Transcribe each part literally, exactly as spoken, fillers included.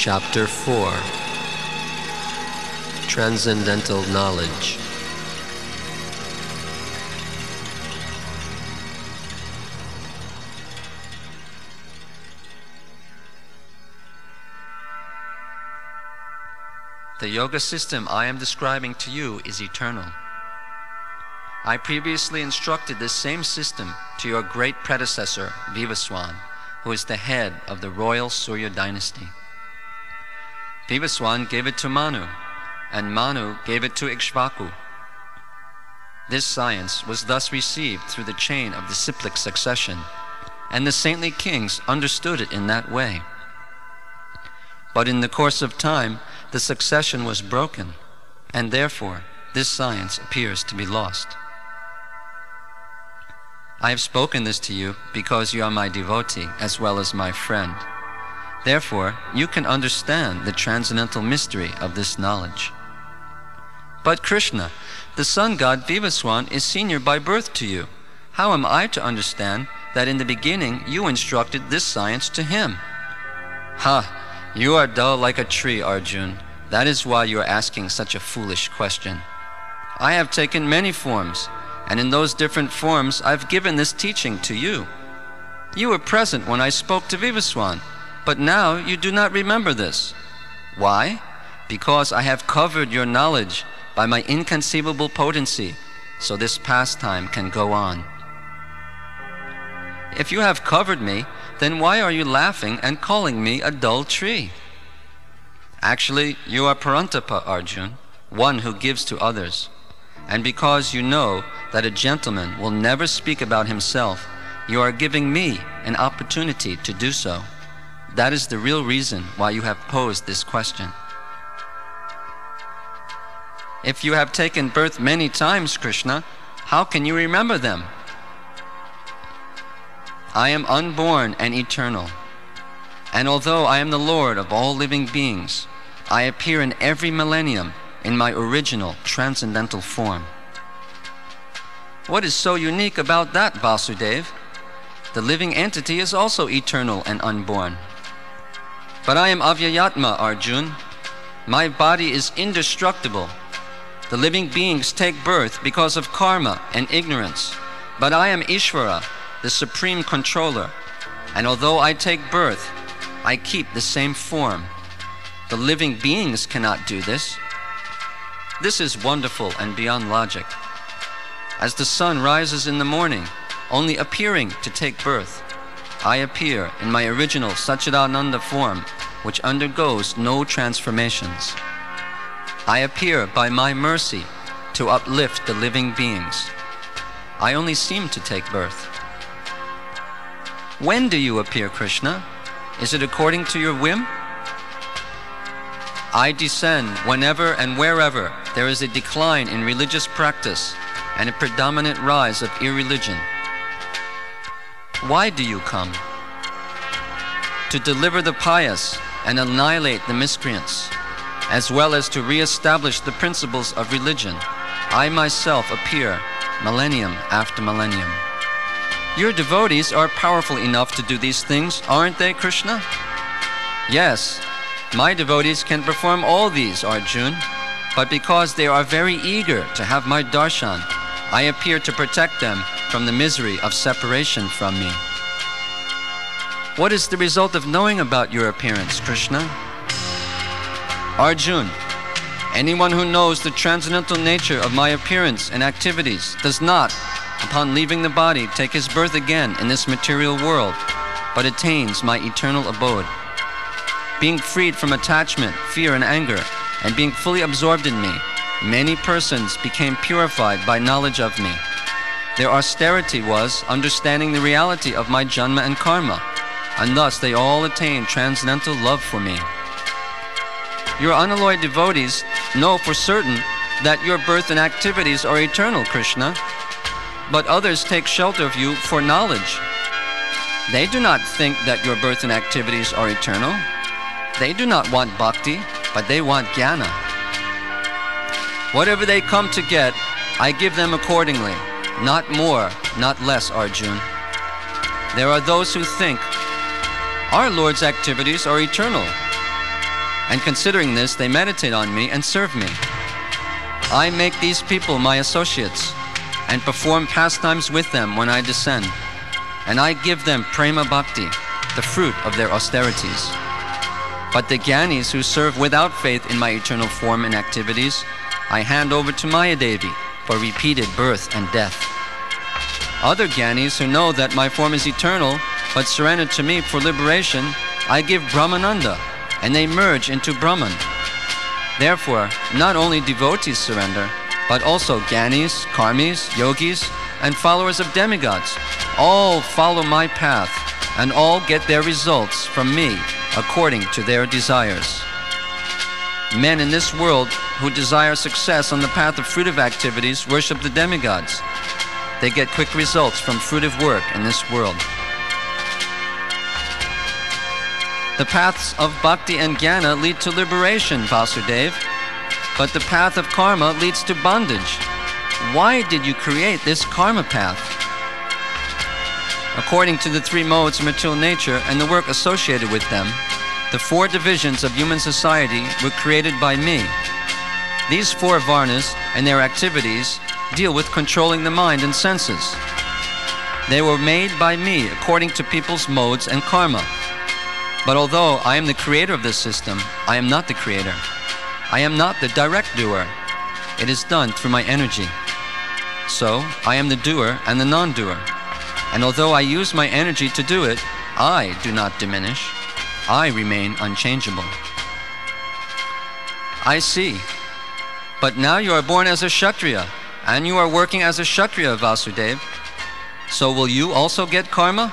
Chapter four. Transcendental Knowledge. The yoga system I am describing to you is eternal. I previously instructed this same system to your great predecessor, Vivaswan, who is the head of the royal Surya dynasty. Vivaswan gave it to Manu, and Manu gave it to Ikshvaku. This science was thus received through the chain of disciplic succession, and the saintly kings understood it in that way. But in the course of time, the succession was broken, and therefore this science appears to be lost. I have spoken this to you because you are my devotee as well as my friend. Therefore, you can understand the transcendental mystery of this knowledge. But Krishna, the sun god Vivaswan, is senior by birth to you. How am I to understand that in the beginning you instructed this science to him? Ha! You are dull like a tree, Arjun. That is why you are asking such a foolish question. I have taken many forms, and in those different forms I've given this teaching to you. You were present when I spoke to Vivaswan, but now you do not remember this. Why? Because I have covered your knowledge by my inconceivable potency, so this pastime can go on. If you have covered me, then why are you laughing and calling me a dull tree? Actually, you are Parantapa, Arjun, one who gives to others. And because you know that a gentleman will never speak about himself, you are giving me an opportunity to do so. That is the real reason why you have posed this question. If you have taken birth many times, Krishna, how can you remember them? I am unborn and eternal, and although I am the Lord of all living beings, I appear in every millennium in my original transcendental form. What is so unique about that, Vasudev? The living entity is also eternal and unborn. But I am Avyayatma, Arjun. My body is indestructible. The living beings take birth because of karma and ignorance, but I am Ishvara, the supreme controller, and although I take birth, I keep the same form. The living beings cannot do this. This is wonderful and beyond logic. As the sun rises in the morning, only appearing to take birth, I appear in my original Satchidananda form, which undergoes no transformations. I appear by my mercy to uplift the living beings. I only seem to take birth. When do you appear, Krishna? Is it according to your whim? I descend whenever and wherever there is a decline in religious practice and a predominant rise of irreligion. Why do you come? To deliver the pious and annihilate the miscreants, as well as to re-establish the principles of religion. I myself appear millennium after millennium. Your devotees are powerful enough to do these things, aren't they, Krishna? Yes, my devotees can perform all these, Arjun, but because they are very eager to have my darshan, I appear to protect them from the misery of separation from me. What is the result of knowing about your appearance, Krishna? Arjun, anyone who knows the transcendental nature of my appearance and activities does not, upon leaving the body, take his birth again in this material world, but attains my eternal abode. Being freed from attachment, fear, and anger, and being fully absorbed in me, many persons became purified by knowledge of me. Their austerity was understanding the reality of my janma and karma, and thus they all attained transcendental love for me. Your unalloyed devotees know for certain that your birth and activities are eternal, Krishna, but others take shelter of you for knowledge. They do not think that your birth and activities are eternal. They do not want bhakti, but they want jnana. Whatever they come to get, I give them accordingly, not more, not less, Arjun. There are those who think, our Lord's activities are eternal. and considering this, they meditate on me and serve me. I make these people my associates, and perform pastimes with them when I descend, and I give them prema bhakti, the fruit of their austerities. But the Gyanis who serve without faith in my eternal form and activities, I hand over to Maya Devi for repeated birth and death. Other Gyanis who know that my form is eternal, but surrender to me for liberation, I give Brahmananda, and they merge into Brahman. Therefore, not only devotees surrender, but also Gyanis, Karmis, Yogis, and followers of demigods, all follow my path, and all get their results from me according to their desires. Men in this world who desire success on the path of fruitive activities worship the demigods. They get quick results from fruitive work in this world. The paths of bhakti and jnana lead to liberation, Vasudev, but the path of karma leads to bondage. Why did you create this karma path? According to the three modes of material nature and the work associated with them, the four divisions of human society were created by me. These four varnas and their activities deal with controlling the mind and senses. They were made by me according to people's modes and karma. But although I am the creator of this system, I am not the creator. I am not the direct doer. It is done through my energy. So, I am the doer and the non-doer. And although I use my energy to do it, I do not diminish. I remain unchangeable. I see. But now you are born as a Kshatriya, and you are working as a Kshatriya, Vasudev. So will you also get karma?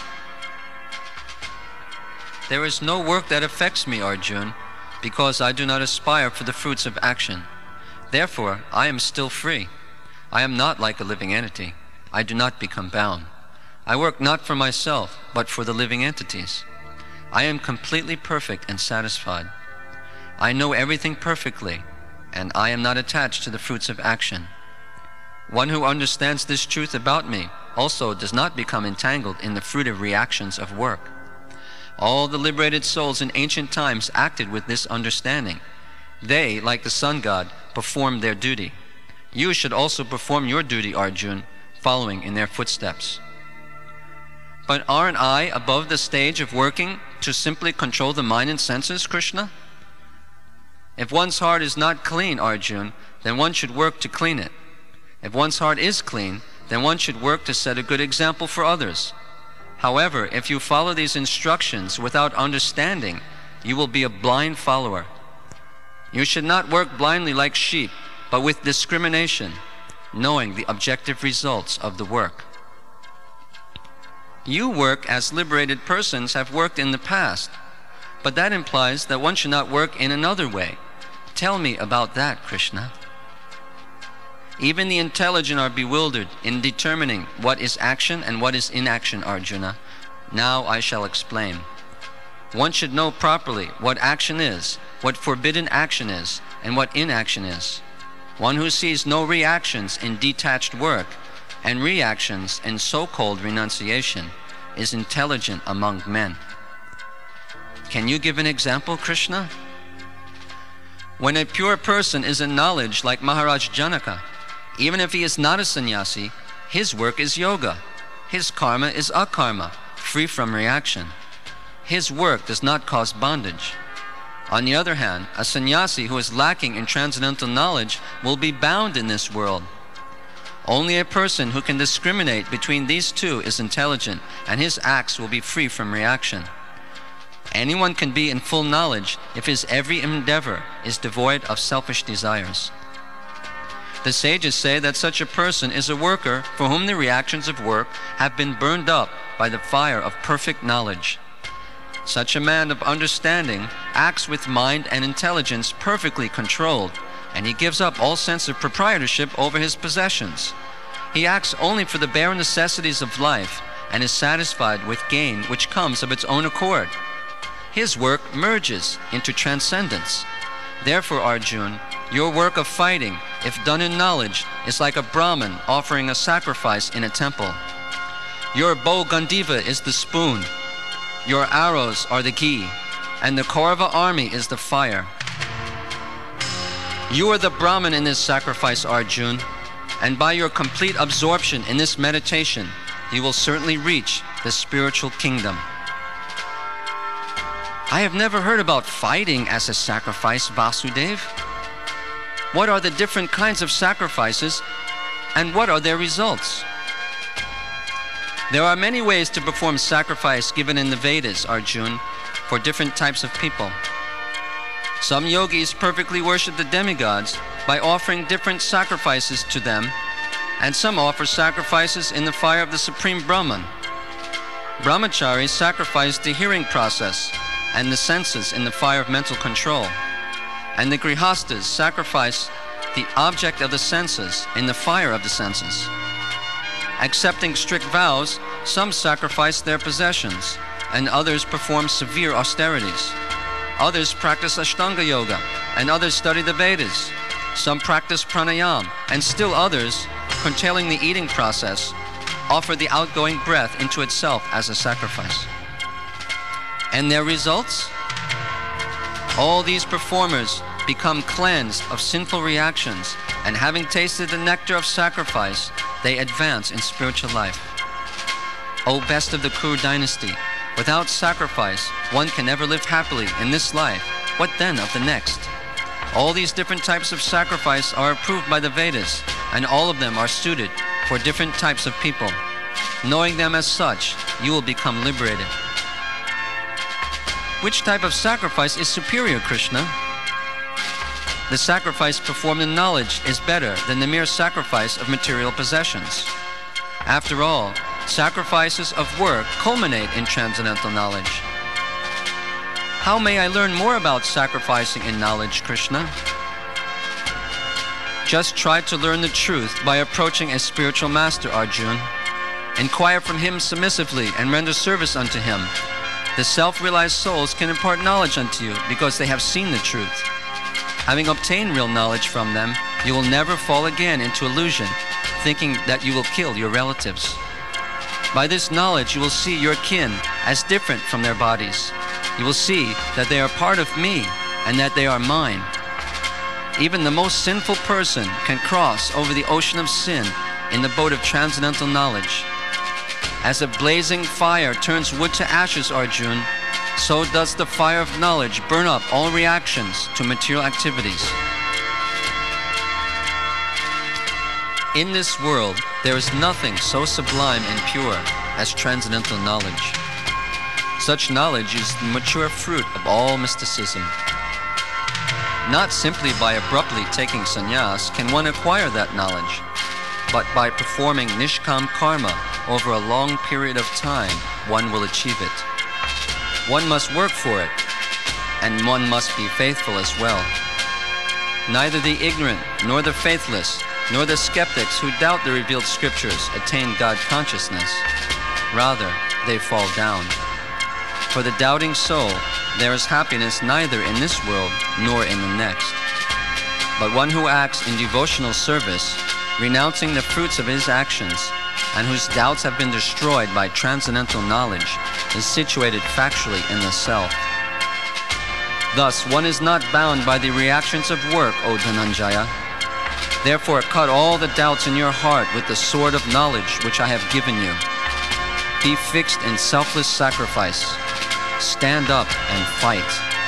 There is no work that affects me, Arjun, because I do not aspire for the fruits of action. Therefore, I am still free. I am not like a living entity. I do not become bound. I work not for myself, but for the living entities. I am completely perfect and satisfied. I know everything perfectly, and I am not attached to the fruits of action. One who understands this truth about me also does not become entangled in the fruitive reactions of work. All the liberated souls in ancient times acted with this understanding. They, like the sun god, performed their duty. You should also perform your duty, Arjun, following in their footsteps. But aren't I above the stage of working to simply control the mind and senses, Krishna? If one's heart is not clean, Arjun, then one should work to clean it. If one's heart is clean, then one should work to set a good example for others. However, if you follow these instructions without understanding, you will be a blind follower. You should not work blindly like sheep, but with discrimination, knowing the objective results of the work. You work as liberated persons have worked in the past, but that implies that one should not work in another way. Tell me about that, Krishna. Even the intelligent are bewildered in determining what is action and what is inaction, Arjuna. Now I shall explain. One should know properly what action is, what forbidden action is, and what inaction is. One who sees no reactions in detached work and reactions in so-called renunciation is intelligent among men. Can you give an example, Krishna? When a pure person is in knowledge like Maharaj Janaka, even if he is not a sannyasi, his work is yoga. His karma is akarma, free from reaction. His work does not cause bondage. On the other hand, a sannyasi who is lacking in transcendental knowledge will be bound in this world. Only a person who can discriminate between these two is intelligent, and his acts will be free from reaction. Anyone can be in full knowledge if his every endeavor is devoid of selfish desires. The sages say that such a person is a worker for whom the reactions of work have been burned up by the fire of perfect knowledge. Such a man of understanding acts with mind and intelligence perfectly controlled, and he gives up all sense of proprietorship over his possessions. He acts only for the bare necessities of life and is satisfied with gain which comes of its own accord. His work merges into transcendence. Therefore, Arjun, your work of fighting, if done in knowledge, is like a Brahmin offering a sacrifice in a temple. Your bow Gandiva is the spoon. Your arrows are the ghee. and the Kaurava army is the fire. You are the Brahman in this sacrifice, Arjun, and by your complete absorption in this meditation, you will certainly reach the spiritual kingdom. I have never heard about fighting as a sacrifice, Vasudev. What are the different kinds of sacrifices, and what are their results? There are many ways to perform sacrifice given in the Vedas, Arjun, for different types of people. Some yogis perfectly worship the demigods by offering different sacrifices to them, and some offer sacrifices in the fire of the Supreme Brahman. Brahmacharis sacrifice the hearing process and the senses in the fire of mental control, and the Grihastas sacrifice the object of the senses in the fire of the senses. Accepting strict vows, some sacrifice their possessions, and others perform severe austerities. Others practice Ashtanga Yoga, and others study the Vedas. Some practice pranayama, and still others, curtailing the eating process, offer the outgoing breath into itself as a sacrifice. And their results? All these performers become cleansed of sinful reactions, and having tasted the nectar of sacrifice, they advance in spiritual life. O best of the Kuru dynasty, without sacrifice, one can never live happily in this life. What then of the next? All these different types of sacrifice are approved by the Vedas, and all of them are suited for different types of people. Knowing them as such, you will become liberated. Which type of sacrifice is superior, Krishna? The sacrifice performed in knowledge is better than the mere sacrifice of material possessions. After all, sacrifices of work culminate in transcendental knowledge. How may I learn more about sacrificing in knowledge, Krishna? Just try to learn the truth by approaching a spiritual master, Arjun. Inquire from him submissively and render service unto him. The self-realized souls can impart knowledge unto you because they have seen the truth. Having obtained real knowledge from them, you will never fall again into illusion, thinking that you will kill your relatives. By this knowledge, you will see your kin as different from their bodies. You will see that they are part of me and that they are mine. Even the most sinful person can cross over the ocean of sin in the boat of transcendental knowledge. As a blazing fire turns wood to ashes, Arjun, so does the fire of knowledge burn up all reactions to material activities. In this world, there is nothing so sublime and pure as transcendental knowledge. Such knowledge is the mature fruit of all mysticism. Not simply by abruptly taking sannyas can one acquire that knowledge, but by performing nishkam karma over a long period of time, one will achieve it. One must work for it, and one must be faithful as well. Neither the ignorant, nor the faithless, nor the skeptics who doubt the revealed scriptures attain God consciousness. Rather, they fall down. For the doubting soul, there is happiness neither in this world nor in the next. But one who acts in devotional service, renouncing the fruits of his actions, and whose doubts have been destroyed by transcendental knowledge, is situated factually in the self. Thus, one is not bound by the reactions of work, O Dhananjaya. Therefore, cut all the doubts in your heart with the sword of knowledge which I have given you. Be fixed in selfless sacrifice. Stand up and fight.